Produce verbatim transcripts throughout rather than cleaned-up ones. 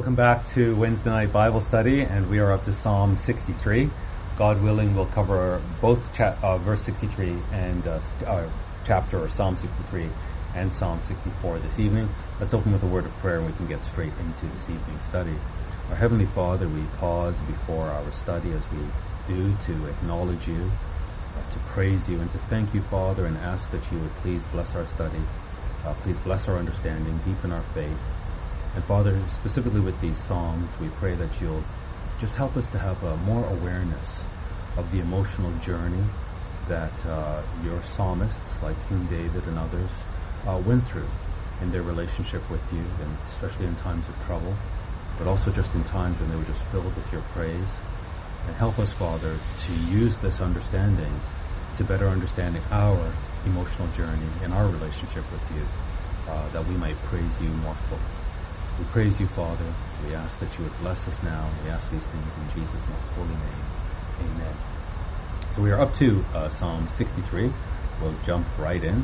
Welcome back to Wednesday night Bible study, and we are up to Psalm sixty-three. God willing, we'll cover both cha- uh, verse sixty-three and uh, uh, chapter or Psalm sixty-three and Psalm sixty-four this evening. Let's open with a word of prayer, and we can get straight into this evening's study. Our Heavenly Father, we pause before our study as we do to acknowledge you, uh, to praise you, and to thank you, Father, and ask that you would please bless our study. Uh, please bless our understanding, deepen our faith. And Father, specifically with these Psalms, we pray that you'll just help us to have uh, more awareness of the emotional journey that uh, your psalmists, like King David and others, uh, went through in their relationship with you, and especially in times of trouble, but also just in times when they were just filled with your praise. And help us, Father, to use this understanding to better understanding our emotional journey and our relationship with you, uh, that we might praise you more fully. We praise you, Father. We ask that you would bless us now. We ask these things in Jesus' most holy name. Amen. So we are up to uh, Psalm sixty-three. We'll jump right in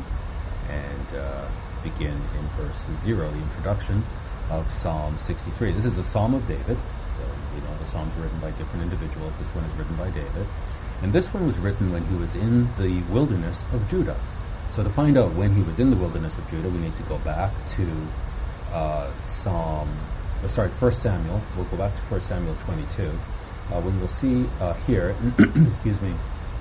and uh, begin in verse zero, the introduction of Psalm sixty-three. This is a Psalm of David. So we know the Psalms are written by different individuals. This one is written by David. And this one was written when he was in the wilderness of Judah. So to find out when he was in the wilderness of Judah, we need to go back to Uh, Psalm, uh, sorry, First Samuel. We'll go back to First Samuel twenty-two, uh, when we'll see uh, here, excuse me,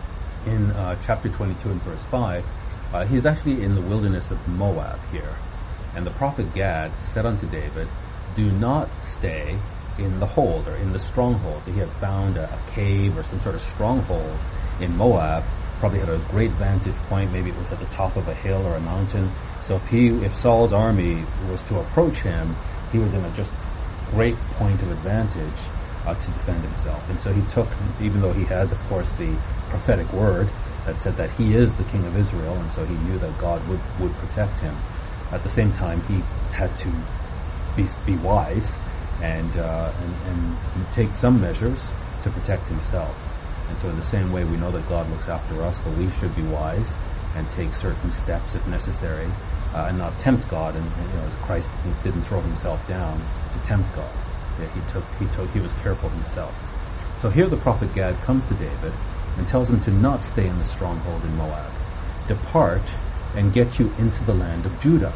in uh, chapter twenty-two and verse five, uh, he's actually in the wilderness of Moab here. And the prophet Gad said unto David, do not stay in the hold, or in the stronghold. So he had found a, a cave or some sort of stronghold in Moab. Probably had a great vantage point. Maybe it was at the top of a hill or a mountain. So if he, if Saul's army was to approach him, he was in a just great point of advantage uh, to defend himself. And so he took, even though he had, of course, the prophetic word that said that he is the king of Israel, and so he knew that God would, would protect him. At the same time, he had to be, be wise and, uh, and and take some measures to protect himself. And so in the same way, we know that God looks after us, but we should be wise and take certain steps if necessary, uh, and not tempt God. And, and you know, as Christ didn't throw himself down to tempt God, yeah, he took he took he was careful himself. So here the prophet Gad comes to David and tells him to not stay in the stronghold in Moab. Depart and get you into the land of Judah.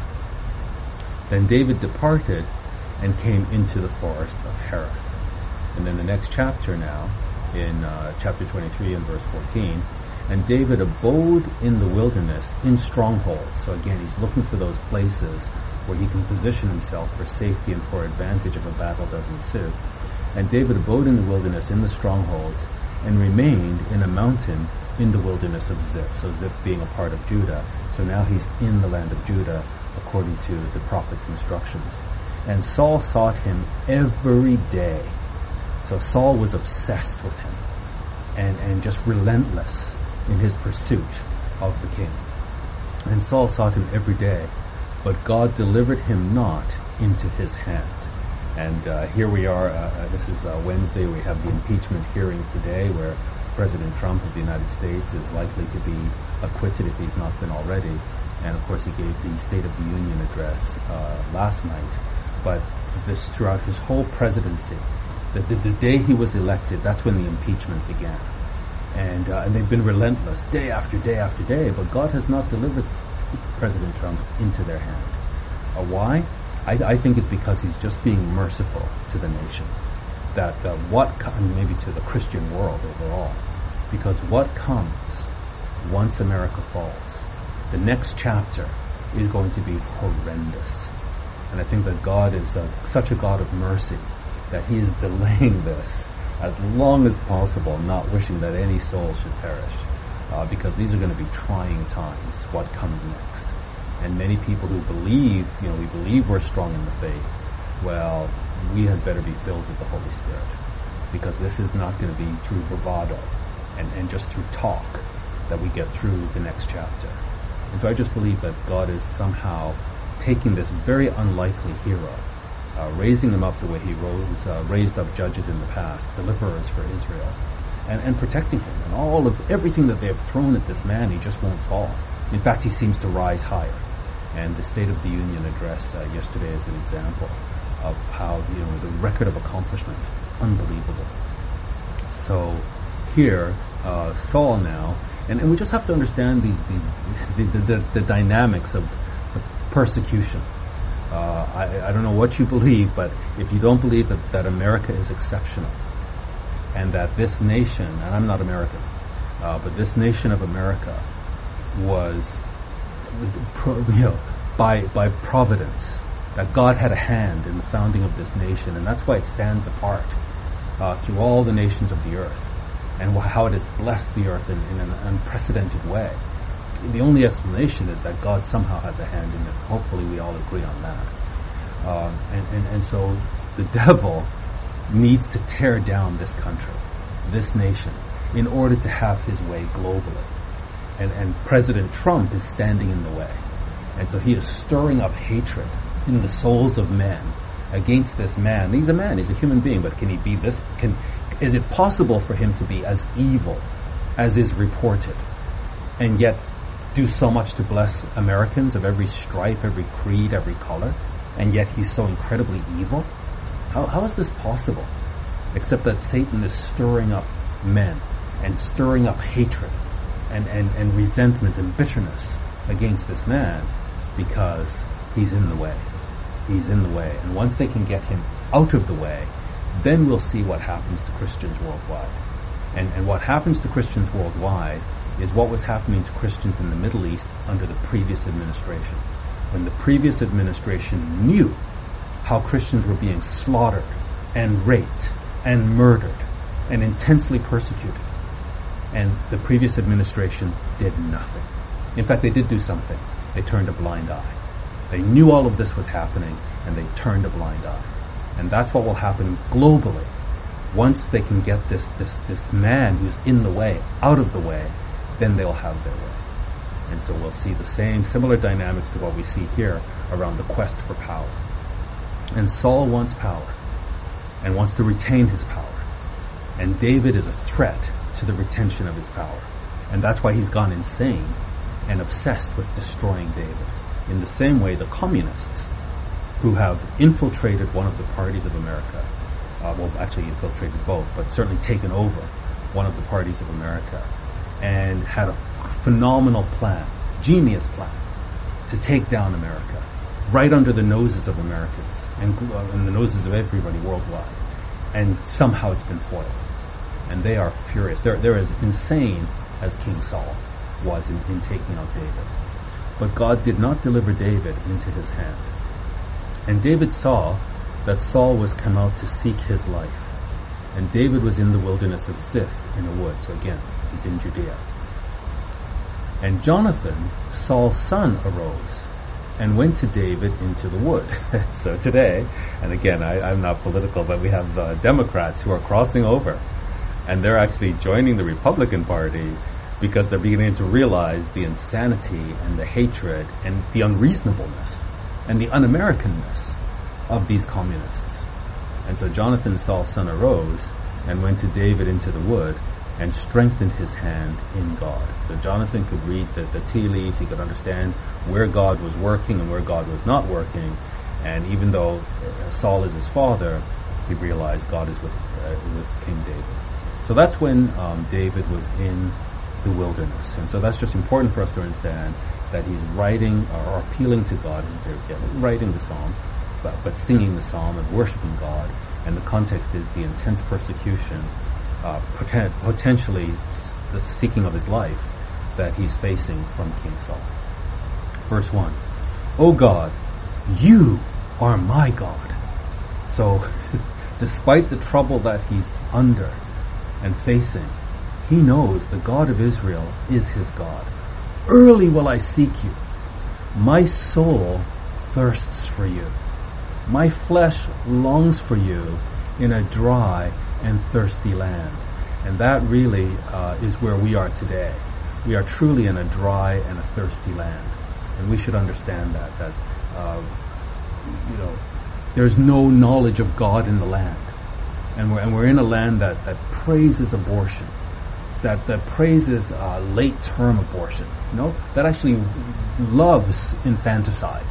Then David departed and came into the forest of Hereth. And then the next chapter now, in uh, chapter twenty-three and verse fourteen, and David abode in the wilderness in strongholds. So again, he's looking for those places where he can position himself for safety and for advantage if a battle does ensue. And David abode in the wilderness in the strongholds, and remained in a mountain in the wilderness of Ziph. So Ziph being a part of Judah. So now he's in the land of Judah according to the prophet's instructions. And Saul sought him every day. So Saul was obsessed with him and, and just relentless in his pursuit of the king. And Saul sought him every day, but God delivered him not into his hand. And uh, here we are, uh, this is uh, Wednesday, we have the impeachment hearings today where President Trump of the United States is likely to be acquitted if he's not been already. And of course he gave the State of the Union address uh, last night. But this throughout his whole presidency, The, the, the day he was elected, that's when the impeachment began. And, uh, and they've been relentless day after day after day, but God has not delivered President Trump into their hand. Uh, why? I, I think it's because he's just being merciful to the nation. That uh, what, co- maybe to the Christian world overall, because what comes once America falls, the next chapter is going to be horrendous. And I think that God is uh, such a God of mercy that he is delaying this as long as possible, not wishing that any soul should perish, uh, because these are going to be trying times, what comes next. And many people who believe, you know, we believe we're strong in the faith, well, we had better be filled with the Holy Spirit, because this is not going to be through bravado and, and just through talk that we get through the next chapter. And so I just believe that God is somehow taking this very unlikely hero, Uh, raising them up the way he rose, uh, raised up judges in the past, deliverers for Israel, and, and protecting him. And all of everything that they have thrown at this man, he just won't fall. In fact, he seems to rise higher. And the State of the Union address uh, yesterday is an example of how, you know, the record of accomplishment is unbelievable. So here, uh, Saul now, and, and we just have to understand these these the, the, the, the dynamics of the persecution. Uh, I, I don't know what you believe, but if you don't believe that, that America is exceptional, and that this nation, and I'm not American, uh, but this nation of America was, you know, by by providence, that God had a hand in the founding of this nation, and that's why it stands apart uh, through all the nations of the earth, and wh- how it has blessed the earth in, in an unprecedented way. The only explanation is that God somehow has a hand in it. Hopefully we all agree on that. Um, and, and, and so the devil needs to tear down this country, this nation, in order to have his way globally. And, and President Trump is standing in the way. And so he is stirring up hatred in the souls of men against this man. He's a man, he's a human being, but can he be this? Can, is it possible for him to be as evil as is reported, and yet do so much to bless Americans of every stripe, every creed, every color, and yet he's so incredibly evil? How, how is this possible? Except that Satan is stirring up men and stirring up hatred and, and, and resentment and bitterness against this man because he's in the way. He's in the way. And once they can get him out of the way, then we'll see what happens to Christians worldwide. And, and what happens to Christians worldwide is what was happening to Christians in the Middle East under the previous administration. When the previous administration knew how Christians were being slaughtered and raped and murdered and intensely persecuted, and the previous administration did nothing. In fact, they did do something. They turned a blind eye. They knew all of this was happening, and they turned a blind eye. And that's what will happen globally. Once they can get this, this, this man who's in the way out of the way, then they'll have their way. And so we'll see the same, similar dynamics to what we see here around the quest for power. And Saul wants power and wants to retain his power. And David is a threat to the retention of his power. And that's why he's gone insane and obsessed with destroying David. In the same way, the communists, who have infiltrated one of the parties of America, uh, well, actually infiltrated both, but certainly taken over one of the parties of America, and had a phenomenal plan, genius plan, to take down America, right under the noses of Americans, and, uh, and the noses of everybody worldwide. And somehow it's been foiled. And they are furious. They're, they're as insane as King Saul was in, in taking out David. But God did not deliver David into his hand. And David saw that Saul was come out to seek his life. And David was in the wilderness of Ziph in a wood. So again, he's in Judea. And Jonathan, Saul's son, arose and went to David into the wood. So today, and again, I, I'm not political, but we have uh, Democrats who are crossing over. And they're actually joining the Republican Party because they're beginning to realize the insanity and the hatred and the unreasonableness and the un-Americanness of these communists. And so Jonathan, Saul's son, arose and went to David into the wood and strengthened his hand in God. So Jonathan could read the, the tea leaves, he could understand where God was working and where God was not working. And even though Saul is his father, he realized God is with, uh, with King David. So that's when um, David was in the wilderness. And so that's just important for us to understand that he's writing or appealing to God, yeah, writing the psalm, but, but singing the psalm and worshiping God. And the context is the intense persecution, uh, poten- potentially the seeking of his life that he's facing from King Saul. Verse one, O God, you are my God. So despite the trouble that he's under and facing, he knows the God of Israel is his God. Early will I seek you. My soul thirsts for you. My flesh longs for you in a dry and thirsty land. And that really uh, is where we are today. We are truly in a dry and a thirsty land. And we should understand that, that uh, you know, there's no knowledge of God in the land. And we're, and we're in a land that, that praises abortion, that, that praises uh, late-term abortion, you know, that actually loves infanticide.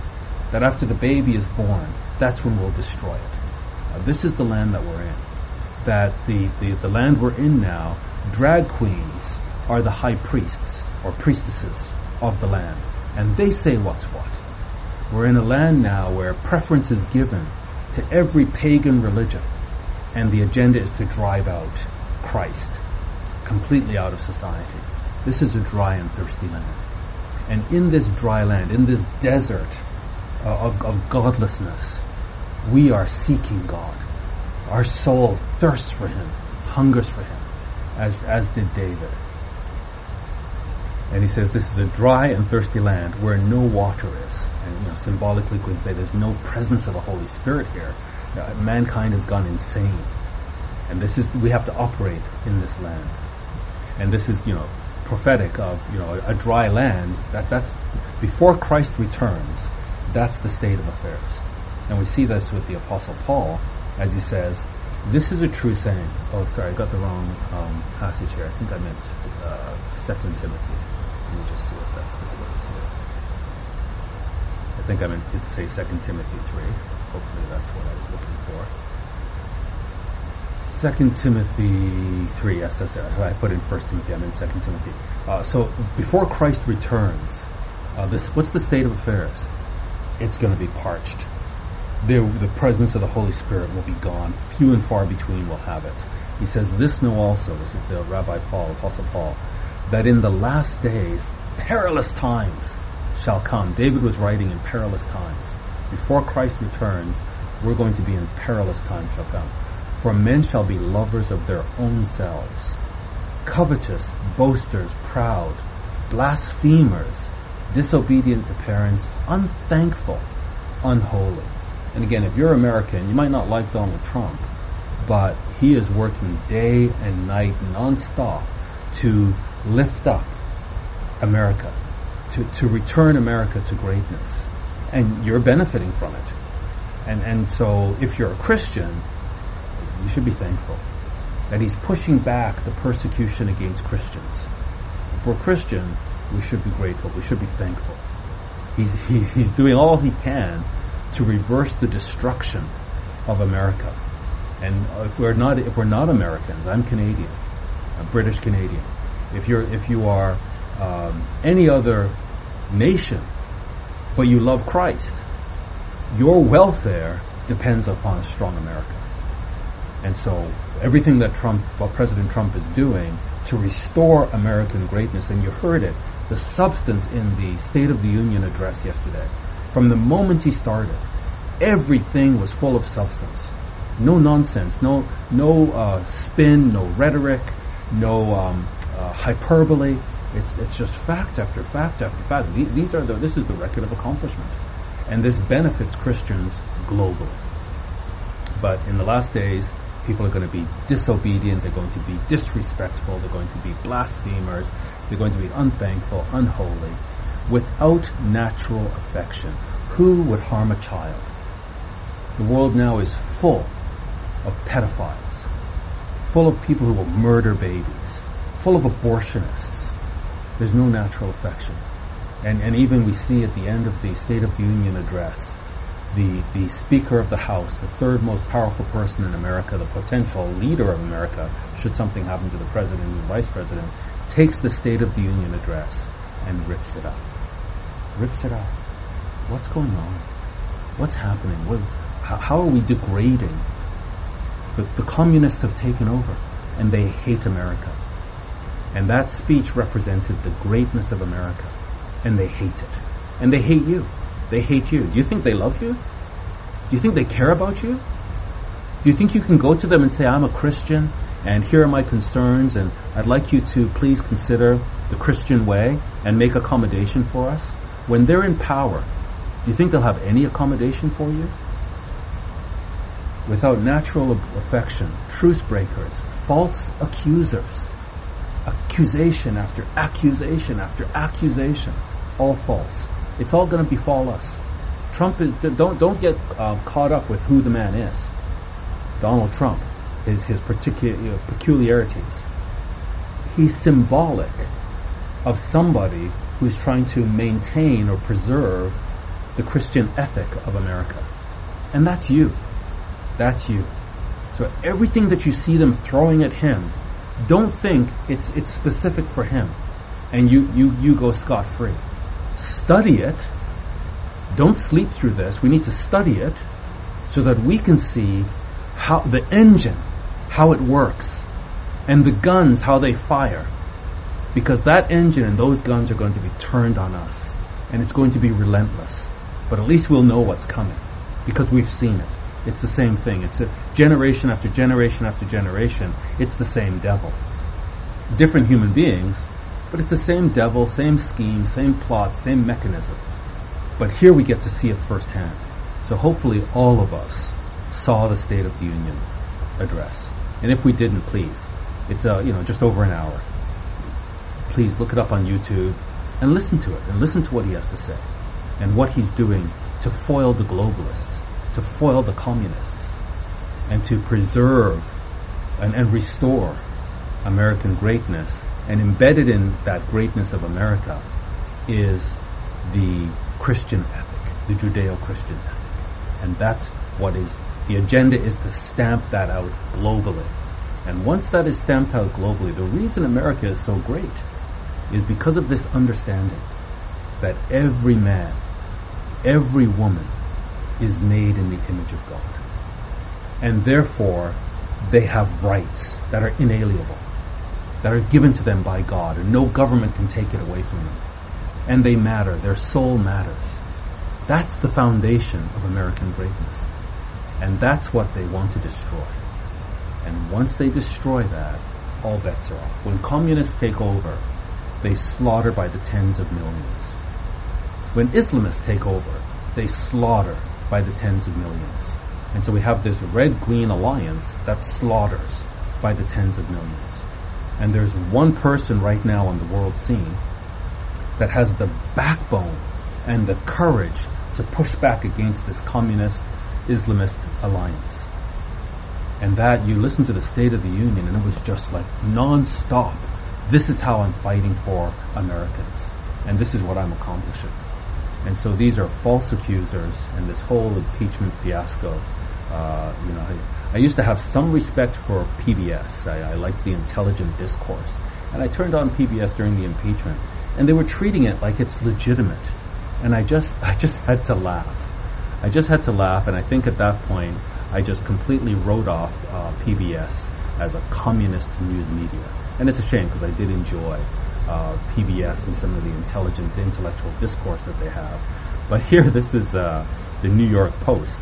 that after the baby is born, that's when we'll destroy it. Uh, this is the land that we're in. That the, the, the land we're in now, drag queens are the high priests or priestesses of the land. And they say what's what. We're in a land now where preference is given to every pagan religion. And the agenda is to drive out Christ completely out of society. This is a dry and thirsty land. And in this dry land, in this desert uh, of, of godlessness, we are seeking God. Our soul thirsts for Him, hungers for Him, as, as did David. And he says this is a dry and thirsty land where no water is. And you know, symbolically, we can say there's no presence of the Holy Spirit here. Uh, mankind has gone insane. And this is, we have to operate in this land. And this is, you know, prophetic of, you know, a, a dry land. That that's before Christ returns, that's the state of affairs. And we see this with the Apostle Paul, as he says, this is a true saying. Oh, sorry, I got the wrong um, passage here. I think I meant uh, Second Timothy. Let me just see if that's the case here. I think I meant to say Second Timothy three. Hopefully that's what I was looking for. Second Timothy three, yes, that's it. I put in First Timothy, I meant Second Timothy. Uh, so before Christ returns, uh, this what's the state of affairs? It's going to be parched. The, the presence of the Holy Spirit will be gone. Few and far between will have it. He says, this know also, this is the Rabbi Paul, Apostle Paul, that in the last days, perilous times shall come. David was writing in perilous times. Before Christ returns, we're going to be in perilous times shall come. For men shall be lovers of their own selves, covetous, boasters, proud, blasphemers, disobedient to parents, unthankful, unholy. And again, if you're American, you might not like Donald Trump, but he is working day and night non-stop to lift up America, to, to return America to greatness. And you're benefiting from it. And and so if you're a Christian, you should be thankful that he's pushing back the persecution against Christians. If we're Christian, we should be grateful. We should be thankful. He's he's, he's doing all he can to reverse the destruction of America. And if we're not if we're not Americans, I'm Canadian, a British Canadian. If you're if you are um, any other nation, but you love Christ, your welfare depends upon a strong America. And so everything that Trump, what President Trump is doing to restore American greatness, and you heard it, the substance in the State of the Union address yesterday, from the moment he started, everything was full of substance. No nonsense, no no uh, spin, no rhetoric, no um, uh, hyperbole. It's it's just fact after fact after fact. These are the, this is the record of accomplishment, and this benefits Christians globally. But in the last days, people are going to be disobedient, they're going to be disrespectful, they're going to be blasphemers, they're going to be unthankful, unholy, without natural affection. Who would harm a child? The world now is full of pedophiles, full of people who will murder babies, full of abortionists. There's no natural affection. And, and even we see at the end of the State of the Union address, The, the Speaker of the House, the third most powerful person in America, the potential leader of America, should something happen to the President and the Vice President, takes the State of the Union address and rips it up. Rips it up. What's going on? What's happening? What, how, how are we degrading? The, the communists have taken over, and they hate America. And that speech represented the greatness of America, and they hate it. And they hate you. They hate you. Do you think they love you? Do you think they care about you? Do you think you can go to them and say, I'm a Christian, and here are my concerns, and I'd like you to please consider the Christian way and make accommodation for us? When they're in power, do you think they'll have any accommodation for you? Without natural affection, truce breakers, false accusers, accusation after accusation after accusation, all false. It's all going to befall us. Trump is don't don't get uh, caught up with who the man is. Donald Trump, his his particular you know, peculiarities. He's symbolic of somebody who's trying to maintain or preserve the Christian ethic of America. And that's you. That's you. So everything that you see them throwing at him, don't think it's it's specific for him and you, you, you go scot-free. Study it. Don't sleep through this. We need to study it so that we can see how the engine, how it works, and the guns, how they fire. Because that engine and those guns are going to be turned on us, and it's going to be relentless. But at least we'll know what's coming, because we've seen it. It's the same thing. It's a generation after generation after generation. It's the same devil. Different human beings, but it's the same devil, same scheme, same plot, same mechanism. But here we get to see it firsthand. So hopefully all of us saw the State of the Union address. And if we didn't, please, it's uh, you know just over an hour. Please look it up on YouTube and listen to it, and listen to what he has to say and what he's doing to foil the globalists, to foil the communists, and to preserve and, and restore American greatness. And embedded in that greatness of America is the Christian ethic, the Judeo-Christian ethic. And that's what is, the agenda is to stamp that out globally. And once that is stamped out globally, the reason America is so great is because of this understanding that every man, every woman is made in the image of God. And therefore, they have rights that are inalienable, that are given to them by God, and no government can take it away from them. And they matter. Their soul matters. That's the foundation of American greatness. And that's what they want to destroy. And once they destroy that, all bets are off. When communists take over, they slaughter by the tens of millions. When Islamists take over, they slaughter by the tens of millions. And so we have this red-green alliance that slaughters by the tens of millions. And there's one person right now on the world scene that has the backbone and the courage to push back against this communist Islamist alliance. And that, you listen to the State of the Union, and it was just like non-stop. This is how I'm fighting for Americans, and this is what I'm accomplishing. And so these are false accusers, and this whole impeachment fiasco. Uh, you know, I, I used to have some respect for P B S. I, I liked the intelligent discourse, and I turned on P B S during the impeachment, and they were treating it like it's legitimate, and I just, I just had to laugh. I just had to laugh, and I think at that point, I just completely wrote off uh, P B S as a communist news media. And it's a shame, because I did enjoy uh, P B S and some of the intelligent, intellectual discourse that they have. But here, this is uh, the New York Post,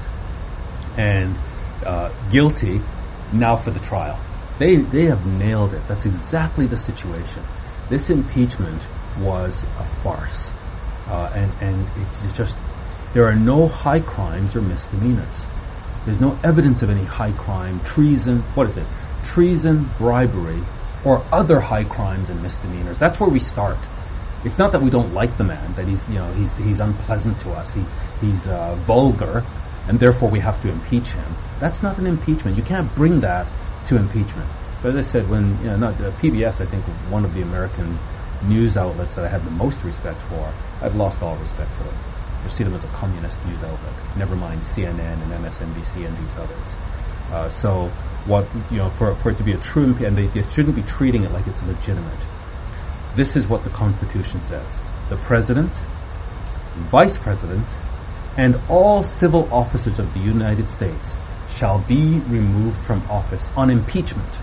and uh, guilty, now for the trial. They they have nailed it. That's exactly the situation. This impeachment was a farce, uh, and and it's just, there are no high crimes or misdemeanors. There's no evidence of any high crime, treason, what is it? Treason, bribery, or other high crimes and misdemeanors. That's where we start. It's not that we don't like the man, that he's, you know, he's he's unpleasant to us, he he's uh, vulgar, and therefore we have to impeach him. That's not an impeachment. You can't bring that to impeachment. But as I said, when, you know, not, uh, P B S, I think, one of the American news outlets that I had the most respect for, I've lost all respect for them. I see them as a communist news outlet. Never mind C N N and M S N B C and these others. Uh, so, what, you know, for for it to be a true impeachment, and they, they shouldn't be treating it like it's legitimate. This is what the Constitution says: the President, Vice President, and all civil officers of the United States shall be removed from office on impeachment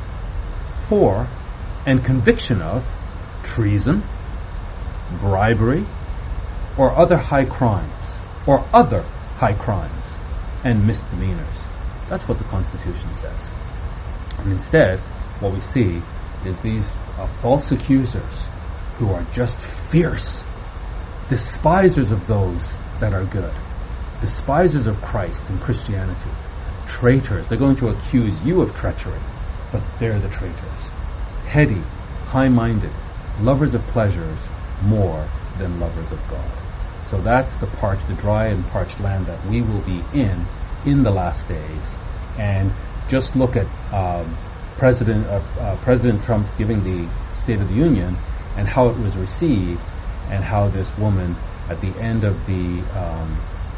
for and conviction of treason, bribery, or other high crimes, or other high crimes and misdemeanors. That's what the Constitution says. And instead, what we see is these uh, false accusers who are just fierce, despisers of those that are good, despisers of Christ and Christianity, traitors. They're going to accuse you of treachery, but they're the traitors. Heady, high-minded, lovers of pleasures more than lovers of God. So that's the parched, the dry and parched land that we will be in in the last days. And just look at um, President uh, uh, President Trump giving the State of the Union and how it was received, and how this woman at the end of the um,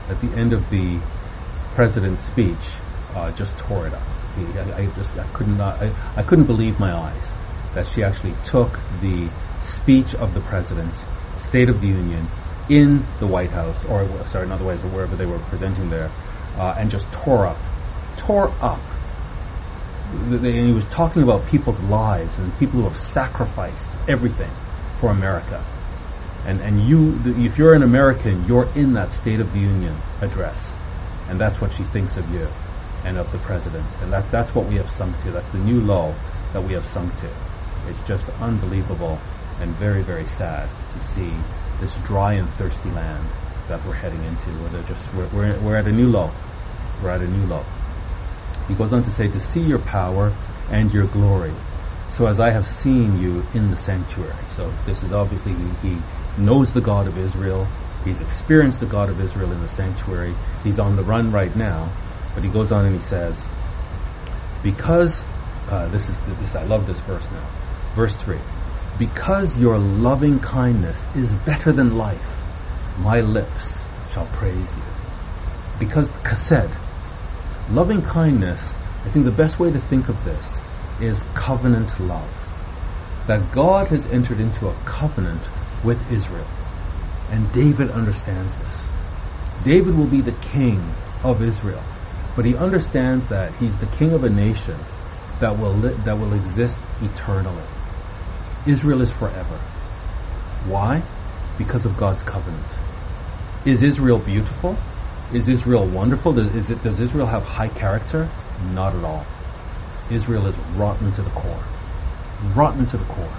at the end of the president's speech, uh, just tore it up. He, I, I just I could not I, I couldn't believe my eyes that she actually took the speech of the president, State of the Union, in the White House, or sorry, in other ways, or wherever they were presenting there, uh, and just tore up, tore up. And he was talking about people's lives and people who have sacrificed everything for America. And and you, if you're an American, you're in that State of the Union address, and that's what she thinks of you and of the president. And that's that's what we have sunk to. That's the new low that we have sunk to. It's just unbelievable and very, very sad to see this dry and thirsty land that we're heading into, where they're just we're, we're we're at a new low. We're at a new low. He goes on to say, to see your power and your glory, so as I have seen you in the sanctuary. So this is obviously, he, he knows the God of Israel. He's experienced the God of Israel in the sanctuary. He's on the run right now. But he goes on and he says, because, uh, this is, this I love this verse now. Verse three. Because your loving kindness is better than life, my lips shall praise you. Because, chesed, loving kindness, I think the best way to think of this is covenant love. That God has entered into a covenant with Israel. And David understands this. David will be the king of Israel. But he understands that he's the king of a nation that will li- that will exist eternally. Israel is forever. Why? Because of God's covenant. Is Israel beautiful? Is Israel wonderful? Does, is it, does Israel have high character? Not at all. Israel is rotten to the core. Rotten to the core.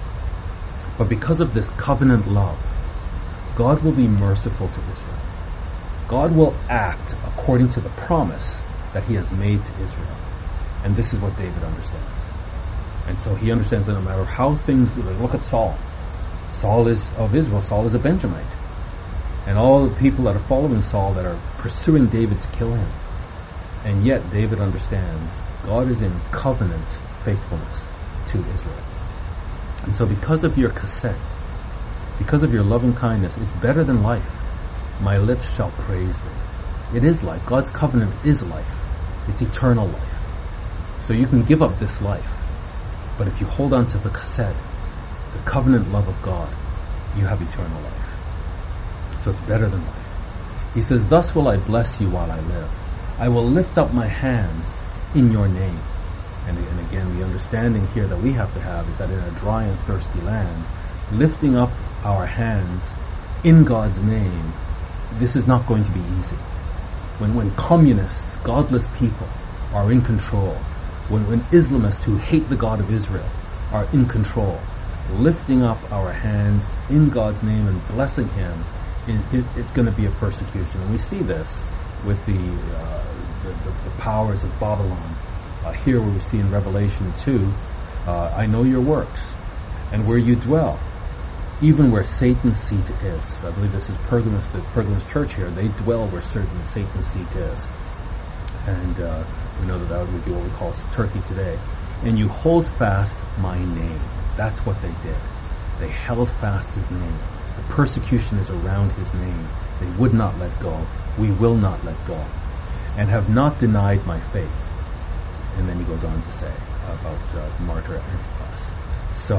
But because of this covenant love, God will be merciful to Israel. God will act according to the promise that he has made to Israel. And this is what David understands. And so he understands that no matter how things, look at Saul. Saul is of Israel. Saul is a Benjamite. And all the people that are following Saul that are pursuing David to kill him. And yet David understands God is in covenant faithfulness to Israel. And so because of your chesed, because of your loving kindness, it's better than life. My lips shall praise thee. It is life. God's covenant is life. It's eternal life. So you can give up this life. But if you hold on to the chesed, the covenant love of God, you have eternal life. So it's better than life. He says, thus will I bless you while I live. I will lift up my hands in your name. And, and again, the understanding here that we have to have is that in a dry and thirsty land, lifting up our hands in God's name, this is not going to be easy. When when communists, godless people, are in control, when, when Islamists who hate the God of Israel are in control, lifting up our hands in God's name and blessing him, it, it, it's going to be a persecution. And we see this with the, uh, the, the, the powers of Babylon. Uh, here where we see in Revelation two, uh, I know your works, and where you dwell, even where Satan's seat is. So I believe this is Pergamos, the Pergamos church here. They dwell where certain Satan's seat is. And uh, we know that that would be what we call Turkey today. And you hold fast my name. That's what they did. They held fast his name. The persecution is around his name. They would not let go. We will not let go. And have not denied my faith. And then he goes on to say about uh, martyr Antipas. So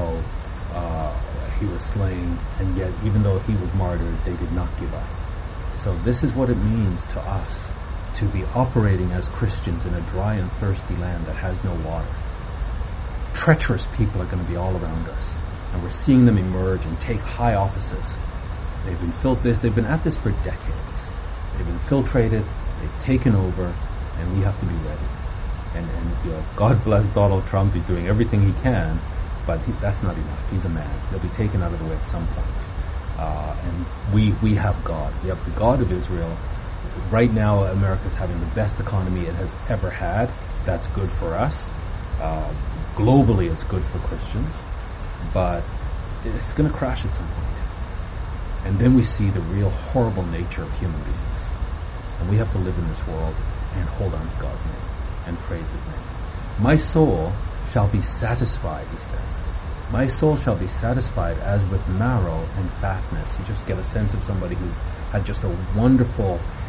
uh, he was slain, and yet even though he was martyred, they did not give up. So this is what it means to us to be operating as Christians in a dry and thirsty land that has no water. Treacherous people are going to be all around us, and we're seeing them emerge and take high offices. They've been fil- this, They've been at this for decades. They've infiltrated, they've taken over, and we have to be ready. And, and you know, God bless Donald Trump. He's doing everything he can, but he, that's not enough. He's a man. He'll be taken out of the way at some point. Uh, and we we have God. We have the God of Israel. Right now, America's having the best economy it has ever had. That's good for us. Uh, globally, it's good for Christians. But it's going to crash at some point. And then we see the real horrible nature of human beings. And we have to live in this world and hold on to God's name and praise his name. My soul shall be satisfied, he says. My soul shall be satisfied as with marrow and fatness. You just get a sense of somebody who's had just a wonderful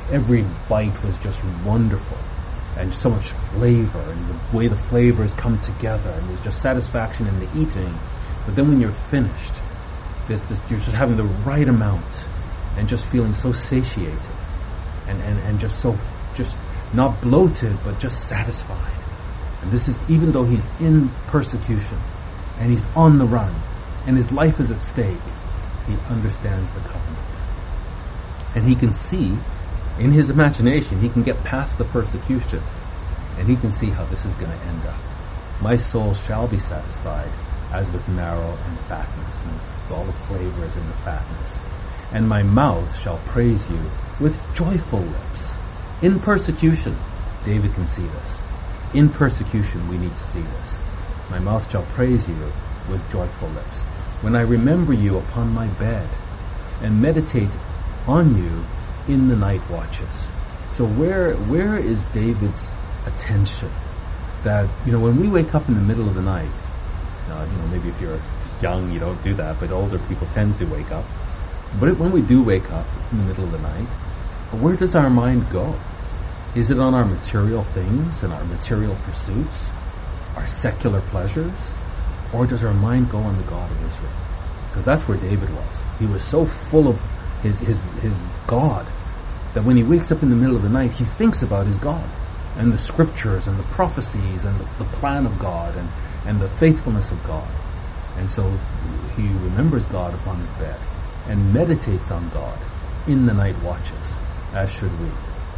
every bite was just wonderful, and so much flavor, and the way the flavors come together, and there's just satisfaction in the eating. But then when you're finished, there's this, you're just having the right amount, and just feeling so satiated, and, and, and just so, just not bloated, but just satisfied. And this is even though he's in persecution, and he's on the run, and his life is at stake, he understands the covenant. And he can see, in his imagination, he can get past the persecution, and he can see how this is going to end up. My soul shall be satisfied as with marrow and fatness, and with all the flavors and the fatness. And my mouth shall praise you with joyful lips. In persecution, David can see this. In persecution, we need to see this. My mouth shall praise you with joyful lips. When I remember you upon my bed, and meditate on you in the night watches. So where where is David's attention? That, you know, when we wake up in the middle of the night, uh, you know, maybe if you're young, you don't do that, but older people tend to wake up. But when we do wake up in the middle of the night, where does our mind go? Is it on our material things and our material pursuits, our secular pleasures, or does our mind go on the God of Israel? Because that's where David was. He was so full of his, his, his God that when he wakes up in the middle of the night, he thinks about his God and the scriptures and the prophecies and the, the plan of God and, and the faithfulness of God. And so he remembers God upon his bed and meditates on God in the night watches, as should we.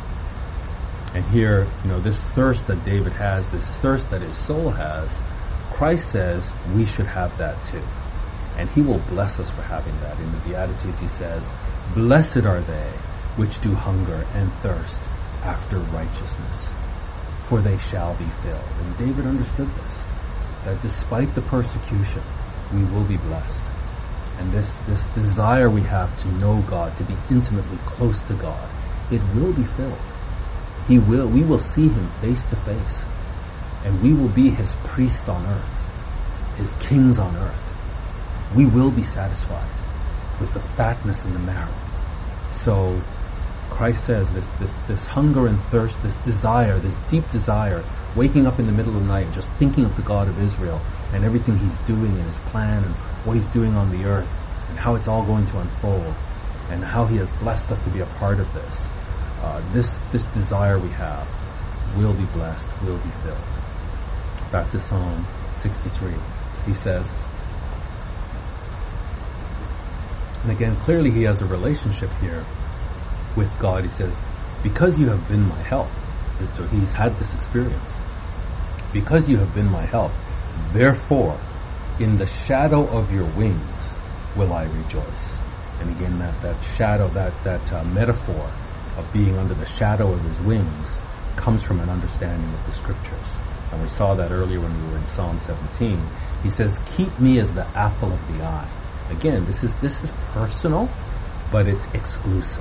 And here, you know, this thirst that David has, this thirst that his soul has, Christ says we should have that too. And he will bless us for having that. In the Beatitudes he says, blessed are they which do hunger and thirst after righteousness, for they shall be filled. And David understood this, that despite the persecution, we will be blessed. And this, this desire we have to know God, to be intimately close to God, it will be filled. He will, we will see him face to face, and we will be his priests on earth, his kings on earth. We will be satisfied with the fatness and the marrow. So Christ says this, this, this hunger and thirst, this desire, this deep desire, waking up in the middle of the night, just thinking of the God of Israel and everything he's doing and his plan and what he's doing on the earth and how it's all going to unfold and how he has blessed us to be a part of this. Uh, this this desire we have will be blessed, will be filled. Back to Psalm sixty-three. He says, and again, clearly he has a relationship here with God. He says, because you have been my help. So he's had this experience. Because you have been my help, therefore, in the shadow of your wings will I rejoice. And again, that, that shadow, that, that uh, metaphor of being under the shadow of his wings comes from an understanding of the scriptures. And we saw that earlier when we were in Psalm seventeen. He says, keep me as the apple of the eye. Again, this is this is personal, but it's exclusive.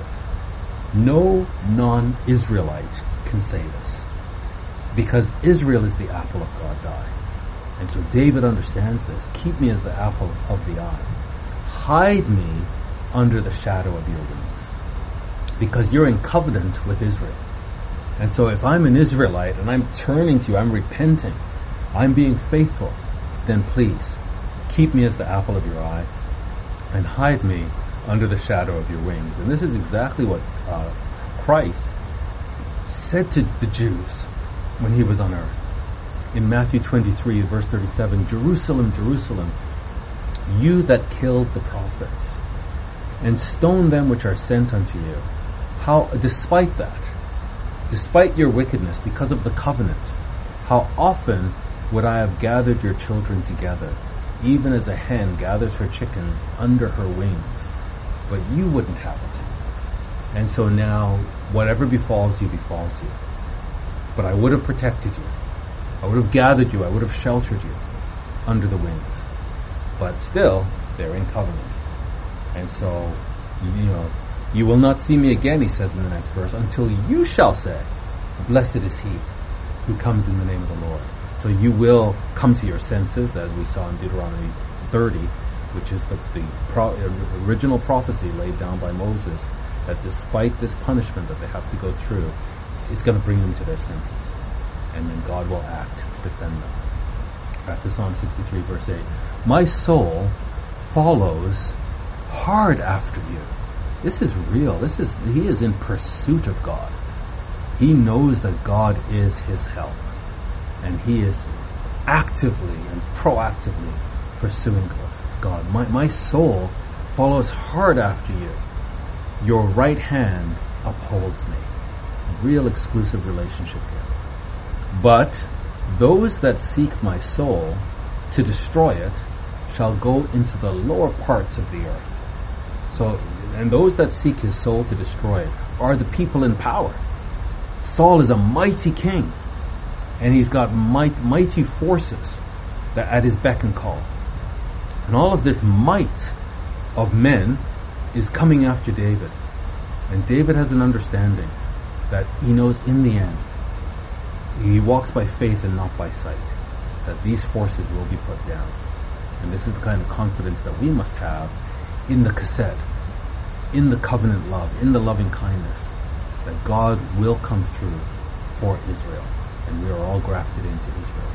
No non-Israelite can say this, because Israel is the apple of God's eye. And so David understands this. Keep me as the apple of the eye. Hide me under the shadow of your wings, because you're in covenant with Israel. And so if I'm an Israelite and I'm turning to you, I'm repenting, I'm being faithful, then please keep me as the apple of your eye and hide me under the shadow of your wings. And this is exactly what uh, Christ said to the Jews when he was on earth. In Matthew twenty-three, verse thirty-seven, Jerusalem, Jerusalem, you that killed the prophets and stoned them which are sent unto you. How, despite that, despite your wickedness, because of the covenant, how often would I have gathered your children together, even as a hen gathers her chickens under her wings, but you wouldn't have it. And so now, whatever befalls you, befalls you. But I would have protected you. I would have gathered you. I would have sheltered you under the wings. But still, they're in covenant. And so, you know, you will not see me again, he says in the next verse, until you shall say, blessed is he who comes in the name of the Lord. So you will come to your senses, as we saw in Deuteronomy thirty, which is the, the pro- original prophecy laid down by Moses, that despite this punishment that they have to go through, it's going to bring them to their senses. And then God will act to defend them. Back to Psalm sixty-three, verse eight. My soul follows hard after you. This is real. This is he is in pursuit of God. He knows that God is his help. And he is actively and proactively pursuing God. My, my soul follows hard after you. Your right hand upholds me. Real exclusive relationship here. But those that seek my soul to destroy it shall go into the lower parts of the earth. So, and those that seek his soul to destroy it are the people in power. Saul is a mighty king, and he's got might, mighty forces that at his beck and call. And all of this might of men is coming after David. And David has an understanding that he knows in the end, he walks by faith and not by sight, that these forces will be put down. And this is the kind of confidence that we must have in the chesed, in the covenant love, in the loving kindness, that God will come through for Israel. And we are all grafted into Israel.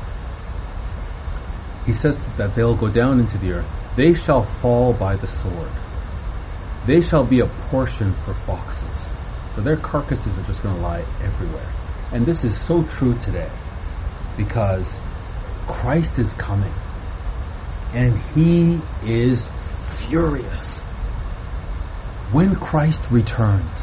He says that they'll go down into the earth. They shall fall by the sword. They shall be a portion for foxes. So their carcasses are just going to lie everywhere. And this is so true today, because Christ is coming. And he is furious. When Christ returns,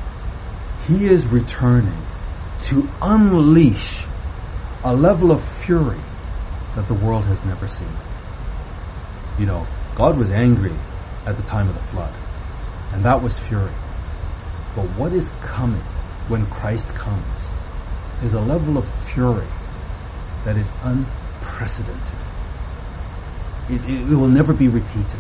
he is returning to unleash a level of fury that the world has never seen. You know, God was angry at the time of the flood, and that was fury. But what is coming when Christ comes is a level of fury that is unprecedented. It, it, it will never be repeated.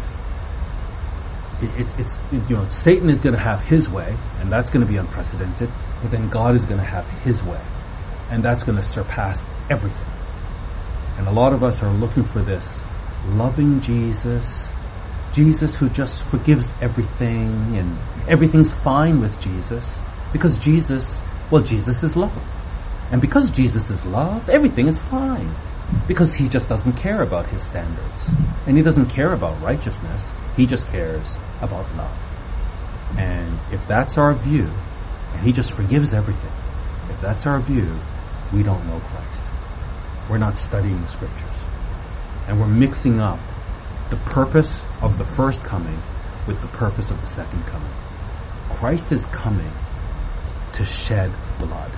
It, it's, it's, it, you know, Satan is going to have his way, and that's going to be unprecedented. But then God is going to have his way, and that's going to surpass everything. And a lot of us are looking for this loving Jesus, Jesus who just forgives everything, and everything's fine with Jesus, because Jesus, well, Jesus is love. And because Jesus is love, everything is fine. Because he just doesn't care about his standards. And he doesn't care about righteousness. He just cares about love. And if that's our view, and he just forgives everything, if that's our view, we don't know Christ. We're not studying the scriptures. And we're mixing up the purpose of the first coming with the purpose of the second coming. Christ is coming to shed blood.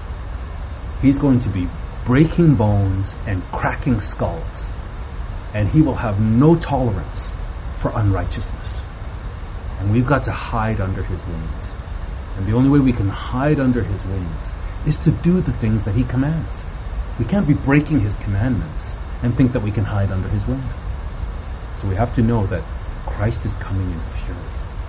He's going to be breaking bones and cracking skulls. And he will have no tolerance for unrighteousness. And we've got to hide under his wings. And the only way we can hide under his wings is to do the things that he commands. We can't be breaking his commandments and think that we can hide under his wings. So we have to know that Christ is coming in fury.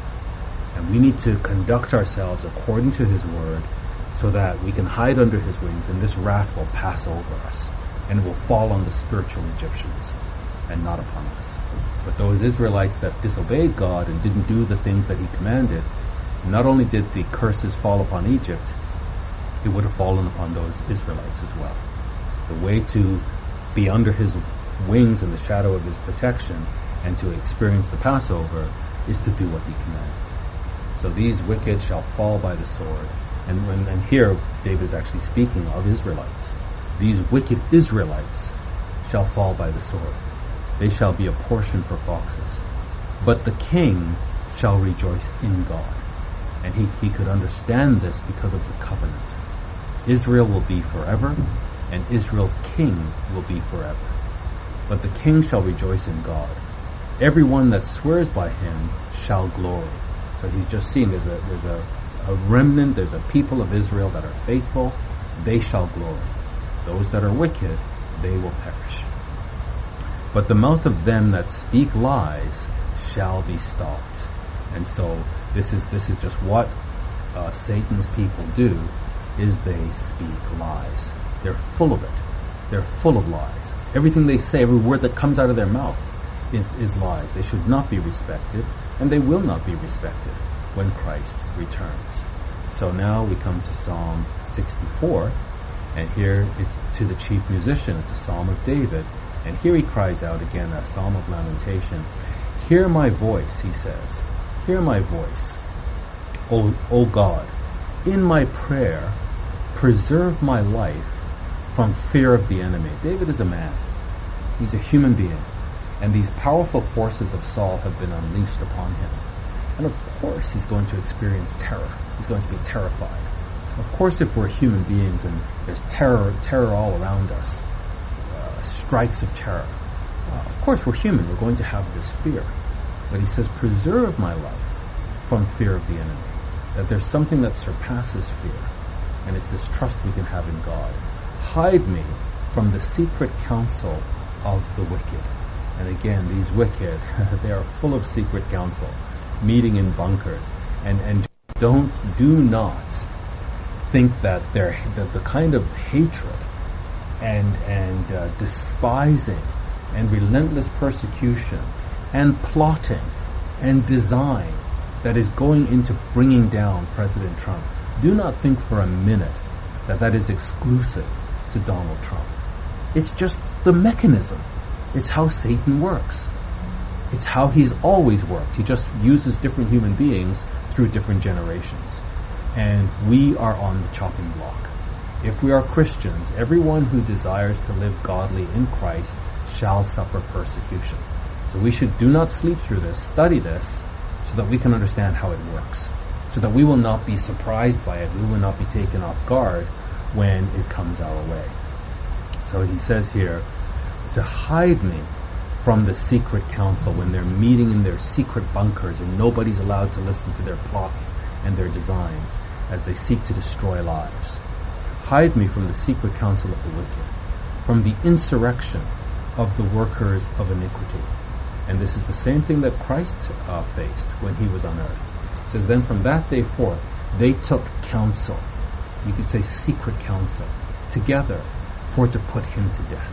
And we need to conduct ourselves according to his word, so that we can hide under his wings, and this wrath will pass over us, and it will fall on the spiritual Egyptians and not upon us. But those Israelites that disobeyed God and didn't do the things that he commanded, not only did the curses fall upon Egypt, it would have fallen upon those Israelites as well. The way to be under his wings in the shadow of his protection and to experience the Passover is to do what he commands. So these wicked shall fall by the sword. And, when, and here David is actually speaking of Israelites. These wicked Israelites shall fall by the sword. They shall be a portion for foxes. But the king shall rejoice in God. And he, he could understand this because of the covenant. Israel will be forever, and Israel's king will be forever. But the king shall rejoice in God. Everyone that swears by him shall glory. So he's just seeing there's a there's a a remnant, there's a people of Israel that are faithful, they shall glory. Those that are wicked, they will perish. But the mouth of them that speak lies shall be stopped. And so this is this is just what uh, Satan's people do, is they speak lies. They're full of it. They're full of lies. Everything they say, every word that comes out of their mouth is, is lies. They should not be respected, and they will not be respected. when Christ returns. So now we come to Psalm sixty-four, and here it's to the chief musician. It's a psalm of David, and here he cries out again, a psalm of lamentation. Hear my voice, he says. Hear my voice, O, o God. In my prayer, preserve my life from fear of the enemy. David is a man. He's a human being. And these powerful forces of Saul have been unleashed upon him. And of course he's going to experience terror. He's going to be terrified. Of course, if we're human beings and there's terror, terror all around us, uh, strikes of terror, uh, of course we're human. We're going to have this fear. But he says, preserve my life from fear of the enemy. That there's something that surpasses fear. And it's this trust we can have in God. Hide me from the secret counsel of the wicked. And again, these wicked, they are full of secret counsel, meeting in bunkers. And, and don't, do not think that they're, that the kind of hatred and, and uh, despising and relentless persecution and plotting and design that is going into bringing down President Trump, do not think for a minute that that is exclusive to Donald Trump. It's just the mechanism. It's how Satan works. It's how he's always worked. He just uses different human beings through different generations. And we are on the chopping block. If we are Christians, everyone who desires to live godly in Christ shall suffer persecution. So we should do not sleep through this, study this, so that we can understand how it works. So that we will not be surprised by it. We will not be taken off guard when it comes our way. So he says here, to hide me from the secret council when they're meeting in their secret bunkers and nobody's allowed to listen to their plots and their designs as they seek to destroy lives. Hide me from the secret counsel of the wicked, from the insurrection of the workers of iniquity. And this is the same thing that Christ uh, faced when he was on earth. It says, then from that day forth, they took counsel, you could say secret counsel, together for to put him to death.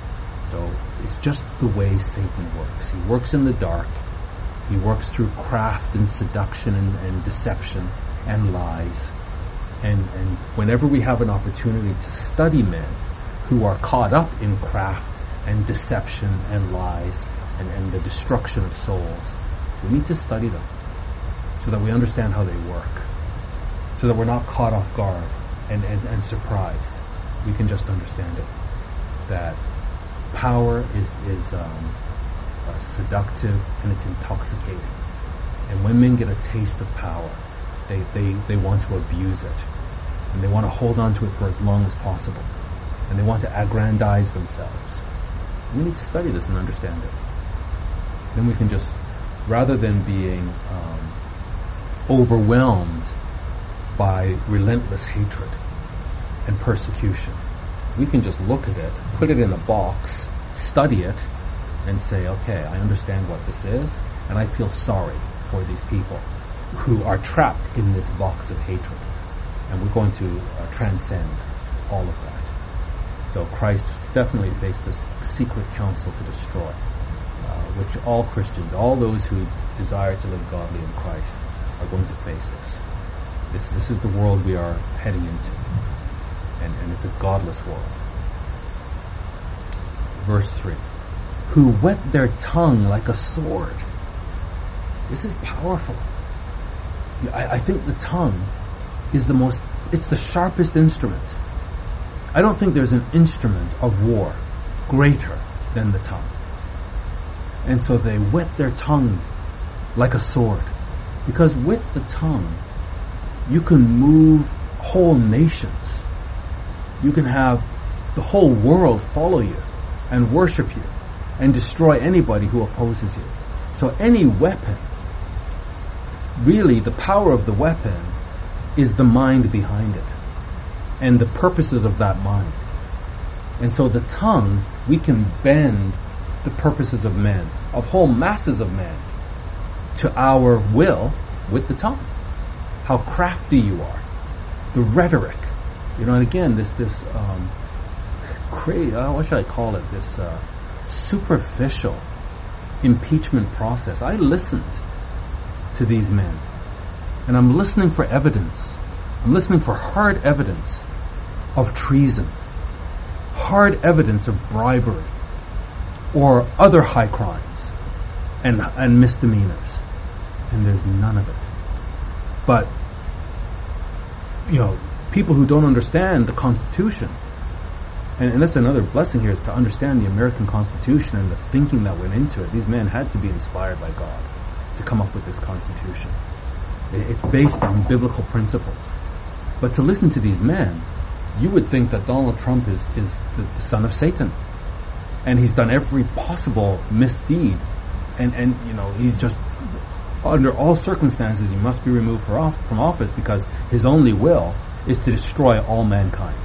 So it's just the way Satan works. He works in the dark. He works through craft and seduction and, and deception and lies. And, and whenever we have an opportunity to study men who are caught up in craft and deception and lies and, and the destruction of souls, we need to study them so that we understand how they work, so that we're not caught off guard and, and, and surprised. We can just understand it, that power is, is um, uh, seductive and it's intoxicating. And when men get a taste of power, they, they, they want to abuse it. And they want to hold on to it for as long as possible. And they want to aggrandize themselves. And we need to study this and understand it. Then we can just, rather than being um, overwhelmed by relentless hatred and persecution, we can just look at it, put it in a box, study it, and say, okay, I understand what this is, and I feel sorry for these people who are trapped in this box of hatred. And we're going to uh, transcend all of that. So Christ definitely faced this secret counsel to destroy, uh, which all Christians, all those who desire to live godly in Christ, are going to face this. This, this is the world we are heading into. And, and it's a godless world. Verse three. Who whet their tongue like a sword. This is powerful. I, I think the tongue is the most, it's the sharpest instrument. I don't think there's an instrument of war greater than the tongue. And so they whet their tongue like a sword. Because with the tongue, you can move whole nations. You can have the whole world follow you and worship you and destroy anybody who opposes you. So any weapon, really the power of the weapon is the mind behind it and the purposes of that mind. And so the tongue, we can bend the purposes of men, of whole masses of men, to our will with the tongue. How crafty you are. The rhetoric. You know, and again, this, this, um, crazy, uh, what should I call it? This, uh, superficial impeachment process. I listened to these men and I'm listening for evidence. I'm listening for hard evidence of treason, hard evidence of bribery, or other high crimes and, and misdemeanors. And there's none of it. But, you know, people who don't understand the Constitution, and, and that's another blessing here, is to understand the American Constitution and the thinking that went into it. These men had to be inspired by God to come up with this Constitution. It, it's based on biblical principles. But to listen to these men, you would think that Donald Trump is, is the, the son of Satan. And he's done every possible misdeed. And, and you know, he's just, under all circumstances, he must be removed for off, from office because his only will is to destroy all mankind.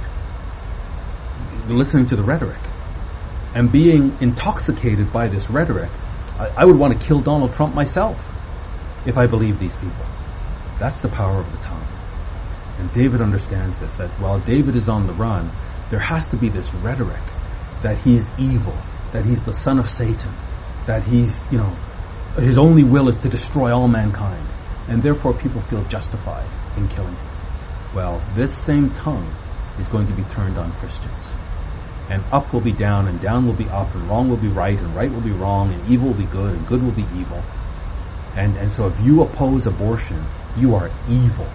Listening to the rhetoric and being intoxicated by this rhetoric, I, I would want to kill Donald Trump myself if I believed these people. That's the power of the tongue. And David understands this, that while David is on the run, there has to be this rhetoric that he's evil, that he's the son of Satan, that he's, you know, his only will is to destroy all mankind, and therefore people feel justified in killing him. Well, this same tongue is going to be turned on Christians. And up will be down, and down will be up, and wrong will be right, and right will be wrong, and evil will be good, and good will be evil. And and so if you oppose abortion, you are evil.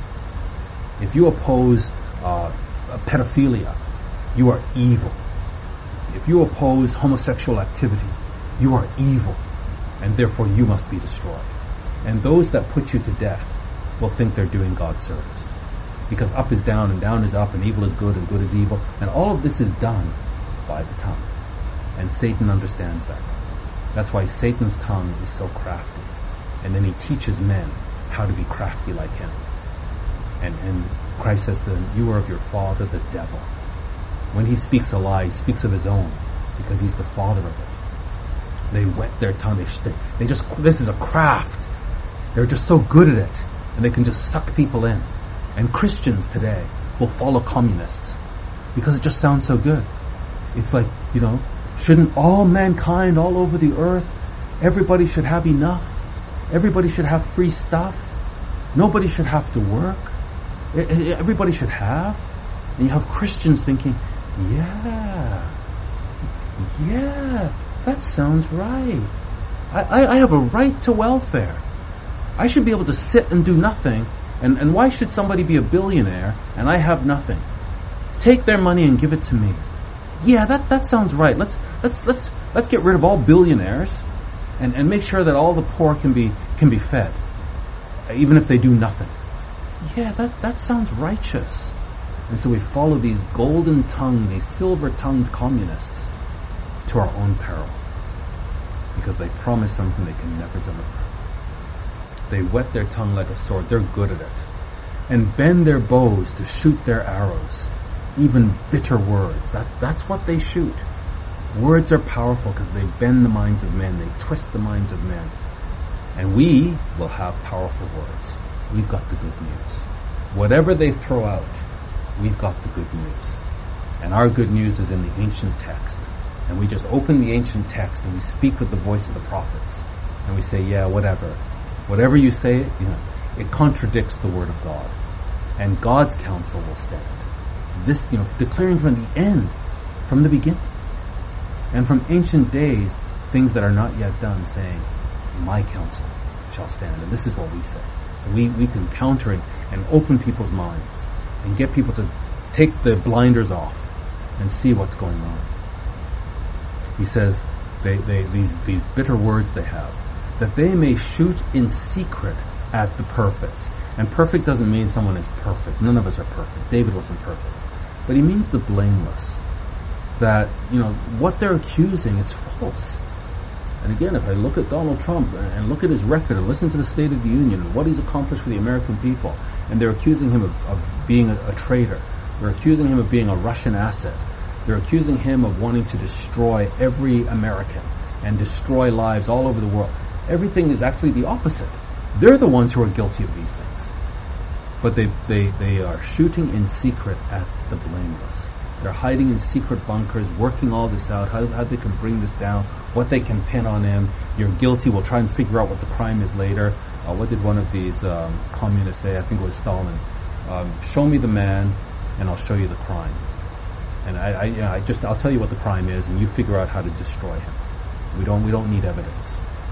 If you oppose uh, pedophilia, you are evil. If you oppose homosexual activity, you are evil, and therefore you must be destroyed. And those that put you to death will think they're doing God's service. Because up is down, and down is up, and evil is good, and good is evil. And all of this is done by the tongue. And Satan understands that. That's why Satan's tongue is so crafty. And then he teaches men how to be crafty like him. And, and Christ says to them, you are of your father the devil. When he speaks a lie, he speaks of his own, because he's the father of it. They wet their tongue. They, they just, this is a craft. They're just so good at it. And they can just suck people in. And Christians today will follow communists because it just sounds so good. It's like, you know, shouldn't all mankind all over the earth, everybody should have enough? Everybody should have free stuff? Nobody should have to work? Everybody should have? And you have Christians thinking, yeah, yeah, that sounds right. I, I, I have a right to welfare. I should be able to sit and do nothing. And, and why should somebody be a billionaire and I have nothing? Take their money and give it to me. Yeah, that, that sounds right. Let's let's let's let's get rid of all billionaires and, and make sure that all the poor can be can be fed, even if they do nothing. Yeah, that, that sounds righteous. And so we follow these golden tongued, these silver tongued communists to our own peril. Because they promise something they can never deliver. They whet their tongue like a sword. They're good at it. And bend their bows to shoot their arrows. Even bitter words. That, that's what they shoot. Words are powerful because they bend the minds of men. They twist the minds of men. And we will have powerful words. We've got the good news. Whatever they throw out, we've got the good news. And our good news is in the ancient text. And we just open the ancient text and we speak with the voice of the prophets. And we say, yeah, whatever. Whatever you say, you know, it contradicts the word of God. And God's counsel will stand. This, you know, declaring from the end, from the beginning. And from ancient days, things that are not yet done, saying, my counsel shall stand. And this is what we say. So we, we can counter it and open people's minds and get people to take the blinders off and see what's going on. He says, they, they these, these bitter words they have, that they may shoot in secret at the perfect. And perfect doesn't mean someone is perfect. None of us are perfect. David wasn't perfect. But he means the blameless. That, you know, what they're accusing is false. And again, if I look at Donald Trump and look at his record and listen to the State of the Union and what he's accomplished for the American people, and they're accusing him of, of being a, a traitor. They're accusing him of being a Russian asset. They're accusing him of wanting to destroy every American and destroy lives all over the world. Everything is actually the opposite. They're the ones who are guilty of these things. But they, they, they are shooting in secret at the blameless. They're hiding in secret bunkers, working all this out, how, how they can bring this down, what they can pin on him. You're guilty, we'll try and figure out what the crime is later. Uh, what did one of these um, communists say? I think it was Stalin. Um, show me the man, and I'll show you the crime. And I, I, you know, I just, I'll tell you what the crime is, and you figure out how to destroy him. We don't, we don't need evidence.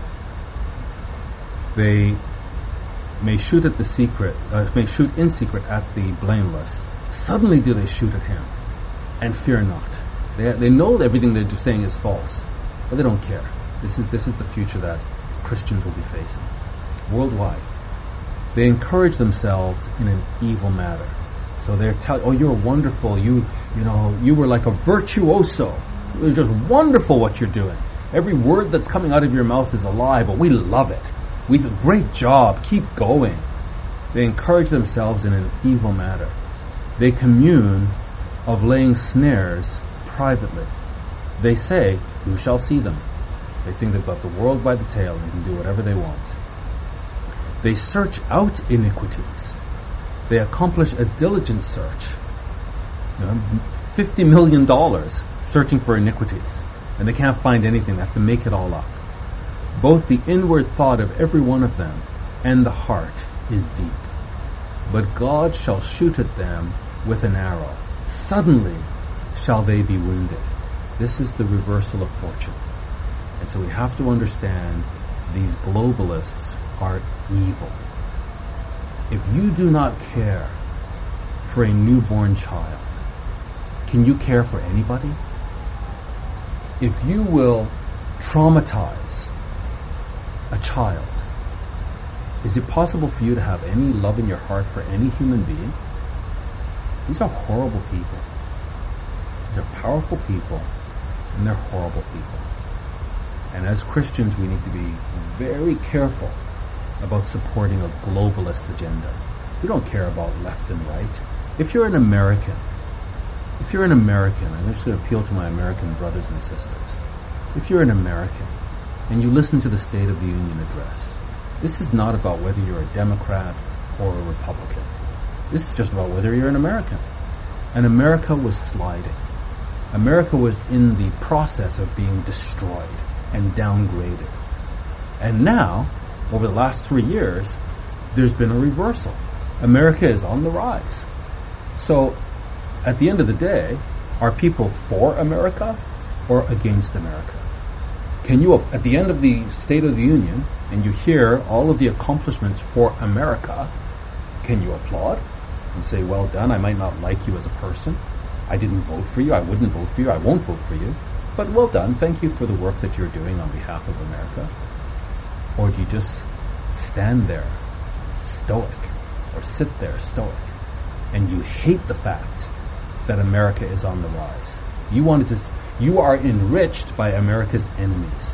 They may shoot at the secret, uh, may shoot in secret at the blameless. Suddenly, do they shoot at him, and fear not. They, they know that everything they're saying is false, but they don't care. This is, this is the future that Christians will be facing worldwide. They encourage themselves in an evil manner. So they're telling, oh, you're wonderful. You, you know, you were like a virtuoso. It was just wonderful what you're doing. Every word that's coming out of your mouth is a lie, but we love it. We've a great job. Keep going. They encourage themselves in an evil manner. They commune of laying snares privately. They say, who shall see them? They think they've got the world by the tail and can do whatever they want. They search out iniquities. They accomplish a diligent search. You know, fifty million dollars searching for iniquities. And they can't find anything. They have to make it all up. Both the inward thought of every one of them and the heart is deep. But God shall shoot at them with an arrow. Suddenly shall they be wounded. This is the reversal of fortune. And so we have to understand these globalists are evil. If you do not care for a newborn child, can you care for anybody? If you will traumatize a child, is it possible for you to have any love in your heart for any human being? These are horrible people. These are powerful people, and they're horrible people. And as Christians, we need to be very careful about supporting a globalist agenda. We don't care about left and right. If you're an American, if you're an American, I'm just going to appeal to my American brothers and sisters. If you're an American and you listen to the State of the Union address, this is not about whether you're a Democrat or a Republican. This is just about whether you're an American. And America was sliding. America was in the process of being destroyed and downgraded. And now, over the last three years, there's been a reversal. America is on the rise. So, at the end of the day, are people for America or against America? Can you, at the end of the State of the Union, and you hear all of the accomplishments for America, can you applaud and say, well done, I might not like you as a person, I didn't vote for you, I wouldn't vote for you, I won't vote for you, but well done, thank you for the work that you're doing on behalf of America? Or do you just stand there stoic, or sit there stoic, and you hate the fact that America is on the rise? You wanted to, you are enriched by America's enemies.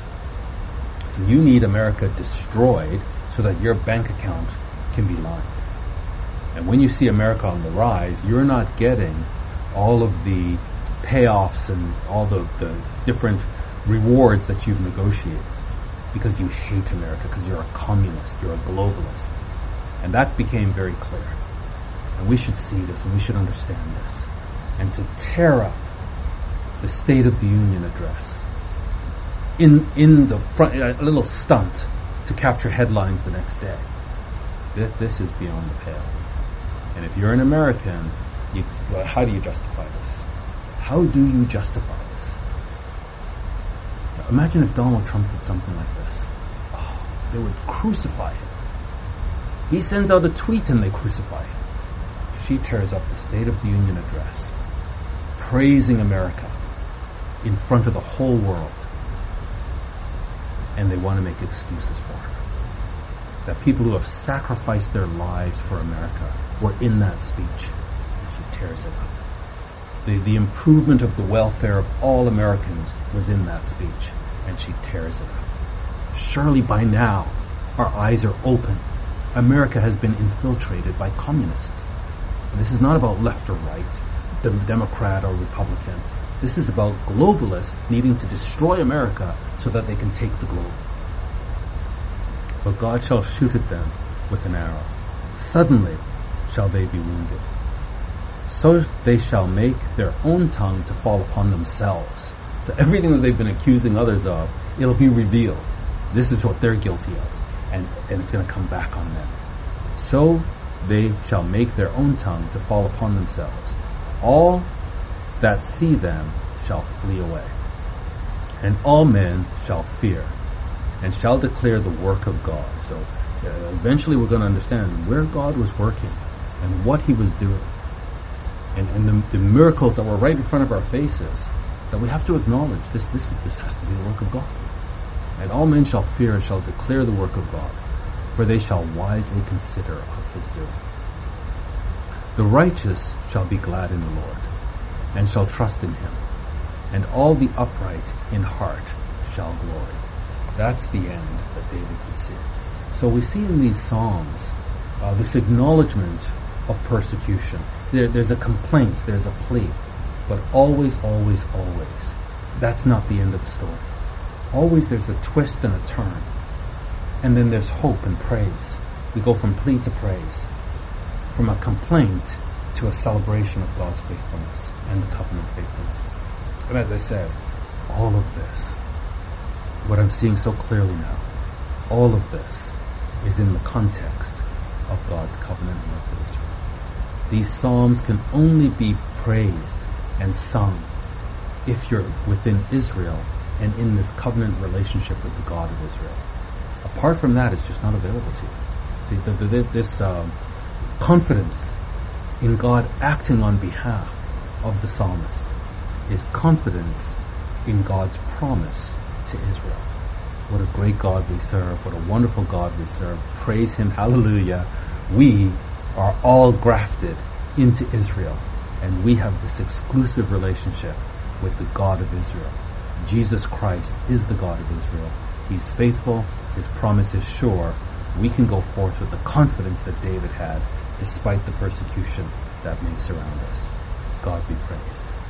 So you need America destroyed so that your bank account can be lined. And when you see America on the rise, you're not getting all of the payoffs and all the, the different rewards that you've negotiated because you hate America, because you're a communist, you're a globalist. And that became very clear. And we should see this and we should understand this. And to tear up the State of the Union address in in the front, a little stunt to capture headlines the next day. This, this is beyond the pale. And if you're an American, you, well, how do you justify this? How do you justify this? Now, imagine if Donald Trump did something like this. Oh, they would crucify him. He sends out a tweet and they crucify him. She tears up the State of the Union address, praising America in front of the whole world. And they want to make excuses for her. That people who have sacrificed their lives for America were in that speech. And she tears it up. The, the improvement of the welfare of all Americans was in that speech. And she tears it up. Surely by now, our eyes are open. America has been infiltrated by communists. And this is not about left or right, Democrat or Republican. This is about globalists needing to destroy America so that they can take the globe. But God shall shoot at them with an arrow. Suddenly shall they be wounded. So they shall make their own tongue to fall upon themselves. So everything that they've been accusing others of, it'll be revealed. This is what they're guilty of. and, and it's going to come back on them. So they shall make their own tongue to fall upon themselves. All that see them shall flee away. And all men shall fear, and shall declare the work of God. So uh, eventually we're going to understand where God was working and what he was doing. And, and the, the miracles that were right in front of our faces, that we have to acknowledge, this, this, this has to be the work of God. And all men shall fear and shall declare the work of God, for they shall wisely consider of his doing. The righteous shall be glad in the Lord, and shall trust in him, and all the upright in heart shall glory. That's the end that David could see. So we see in these Psalms uh, this acknowledgement of persecution. There, there's a complaint, there's a plea, but always, always, always, that's not the end of the story. Always there's a twist and a turn, and then there's hope and praise. We go from plea to praise, from a complaint to a celebration of God's faithfulness and the covenant faithfulness. And as I said, all of this, what I'm seeing so clearly now, all of this is in the context of God's covenant work with Israel. These Psalms can only be praised and sung if you're within Israel and in this covenant relationship with the God of Israel. Apart from that, it's just not available to you. The, the, the, this um, confidence in God acting on behalf of the psalmist is confidence in God's promise to Israel. What a great God we serve. What a wonderful God we serve. Praise him. Hallelujah. We are all grafted into Israel, and we have this exclusive relationship with the God of Israel. Jesus Christ is the God of Israel. He's faithful. His promise is sure. We can go forth with the confidence that David had, despite the persecution that may surround us. God be praised.